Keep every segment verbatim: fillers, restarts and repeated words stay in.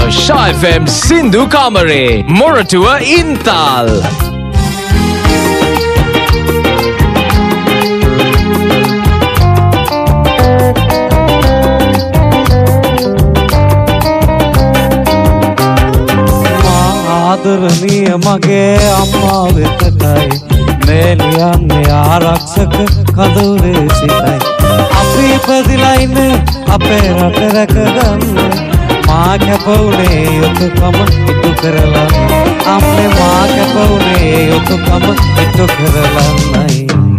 Shah F M Sindhu Kamare Moratuwa Intal. ආදරණීය මගේ අම්මා වෙතටයි මේලියන්නේ ආරක්ෂක කඳුරේ සිටයි අපි ඉපදිලා ඉන්නේ අපේ රට රැකගන්න මා කැපුනේ යුතුයකම ඉටු කරලා අපේ මා කැපුනේ යුතුයකම ඉටු කරලායි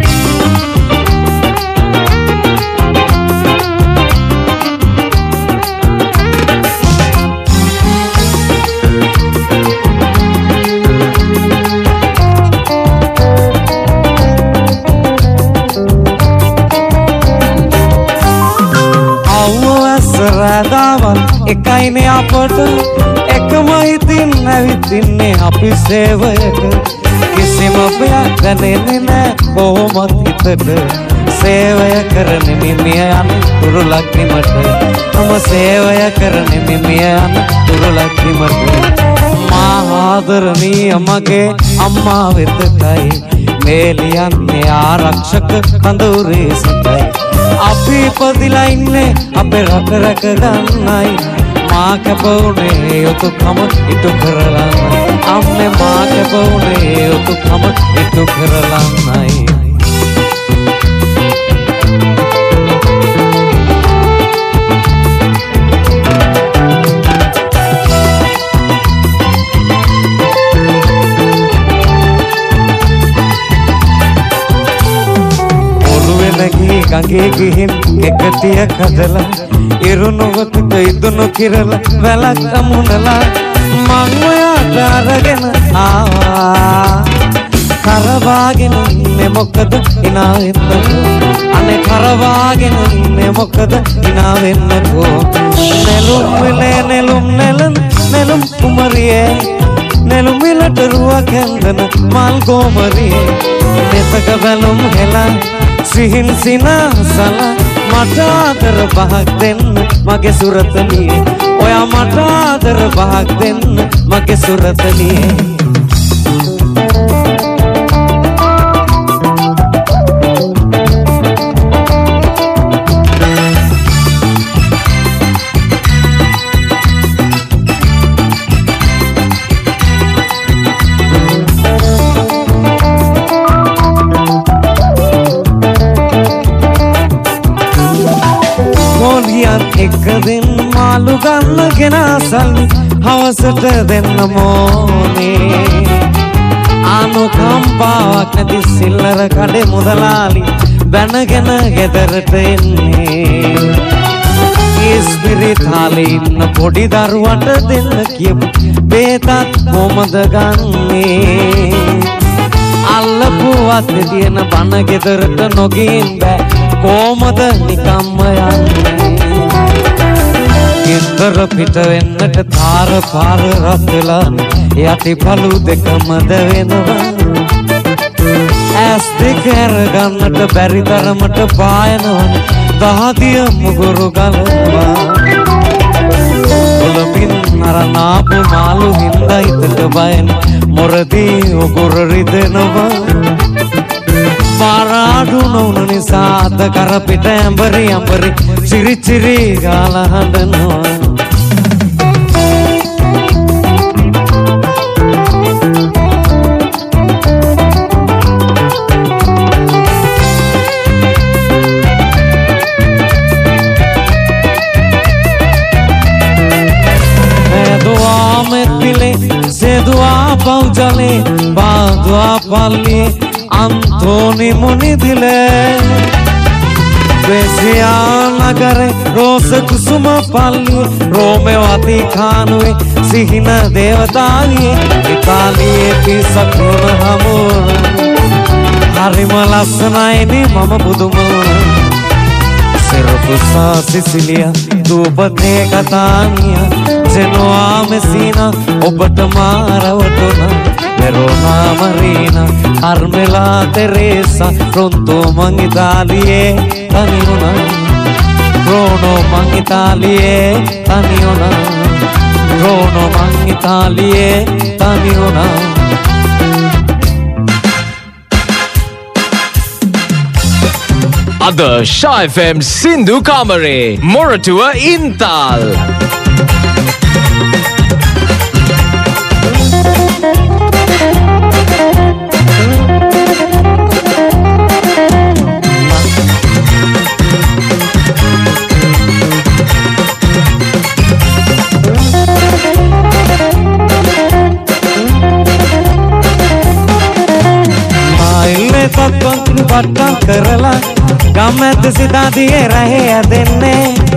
එකයිනේ අපට එකම හිතින් ඇවිදින්නේ අපි සේවයට කිසිම බයක් දැනෙන්නේ නෑ කොහොමත් හිතට සේවය කරන මිමිය යන තුරුලක් නිමට මම සේවය කරන මිමිය යන තුරුලක් නිමට මා ආදරණීය මගේ අම්මා වෙතටයි මේලියන්නේ ආරක්ෂක කඳුරේ සිටයි අපි ඉපදිලා ඉන්නේ අපේ රට රැක ගන්නයි මා කැපුනේ යුතුයකම ඉටු කරලා අම්මේ මා කැපුනේ යුතුයකම ඉටු කරලායි ගඟේ ගිහින් එකටියක් හදලා ඉරුණුවතට ඉදුණු කිරලා වැලක් අමුණලා මං ඔයාට අරගෙන ආවා කරවාගෙන ඉන්නේ මොකද hina වෙන්නකෝ අනේ කරවාගෙන ඉන්නේ මොකද hina වෙන්නකෝ නෙළුම් විලේ නෙළුම් නෙළුම් නෙළුම් කුමරියේ නෙළුම් විලට රුවක් හැන්දන මල් ගෝමරියේ මෙතක බැලුම් හෙලා සිහින් සිනාසල මට ආදර පහක් දෙන්න මගේ සුරතලියේ ඔයා මට ආදර පහක් දෙන්න මගේ සුරතලියේ එකදින් මාළු ගන්න ගෙනසල්ලි හවසට දෙන්න මොනේ අනුකම්පාවක් නැති සිල්ලර කඩේ මුදලාලි බැනගෙන ගෙදරට එන්නේ ඉස්පිරිතාලේ ඉන්න පොඩි දරුවන්ට දෙන්න කියපු බේතත් කොහමද ගන්නේ අල්ලපුවත් තියෙන බන ගෙදරට නොගින් බෑ කොහමද නිකම්ම යන්නේ ඉතර පිට වෙන්නට තාර පාර රත් වෙලා යටිපළු දෙකම දැවෙනවා ඇස් දෙක අරගන්නට බැරි තරමට පායනවා දහදිය මුගුරු ගලවා ඔලමින් නරනාපු මාළු හින්දා හිතට බයෙන් මොරදී උගුර රිදෙනවා පාරාඩු නොවුන නිසා අත කර පිට ඇඹරි ඇඹරි චිරි චිරි ගාලා හඬනවා දුවා මෙතිලේ සෙදුවා පෞජලේ බාදුවා පල්ලේ Antoni Munidile Vesia Nagare Rosa Kusuma Palli Romeo Atikanue Sihina Devatavi Italie Pisakruna Hamur Harima Lasanaini Mama Buduma Serapusa Sicilia Dubate Catania Genoa Messina Obatamara Vatuna Verona Marina Carmela Teresa Pronto mang Italie Taniona Pronto mang Italie Taniona Rono man Italie taniona Ada Shah F M Sindhu Kamare Moratuwa Intal पट्टा करला गमत सिदा दिए रहे अदने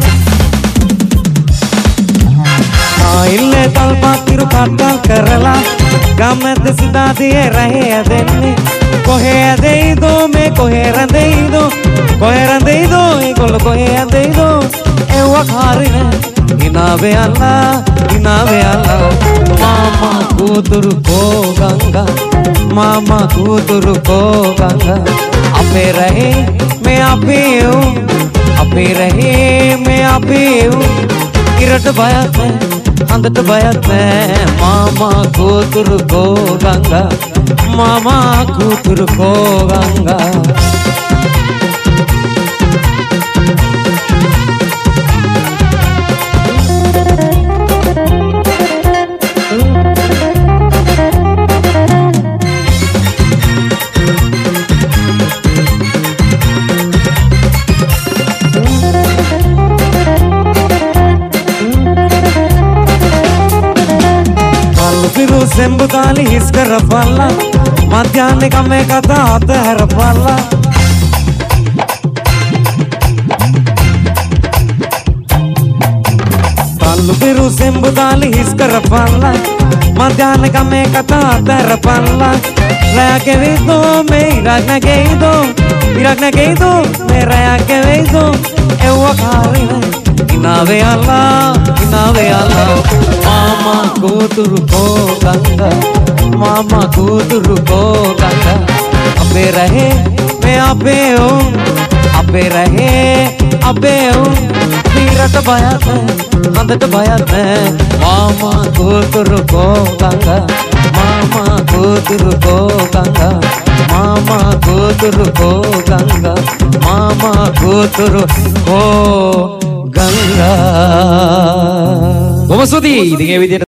आइले तलपा तिरु पट्टा करला गमत सिदा दिए रहे अदने कोहे दे दो में कोहे रंदे दो कोहे रंदे दो इकोल कोहे दे दो ए वखारिने इनावे अल्लाह इनावे अल्लाह मामा कूतुरु को गंगा मामा कूतुरु को गंगा अपे रहे मैं आपे हूँ अपे रहे मैं आपे हूँ किरट भयत है अंदट भयत है मामा कूतुरु को गंगा मामा कूतुरु को गंगा సెంబుతాలి ఇస్కర పల్ల మధ్యాహ్న కమ్మే కథ అతహర పల్ల తల్లు బిరు సెంబుతాలి ఇస్కర పల్ల మధ్యాహ్న కమ్మే కథ అతహర పల్ల రాకే వేదో మే ఇరాక్ నగేదో ఇరాక్ నగేదో మే రాకే వేదో ఎవ్వ కారినే ఇనావే అల్లా ఇనావే అల్లా मामा कूतुरु को गंगा मामा कूतुरु को गंगा अबे रहे मैं अबे हूँ अबे रहे अबे हूँ तीरट भयत है अंदट भयत है मामा कूतुरु को गंगा मामा कूतुरु को गंगा मामा कूतुरु को गंगा मामा कूतुरु को गंगा. Boma Sudi, dengan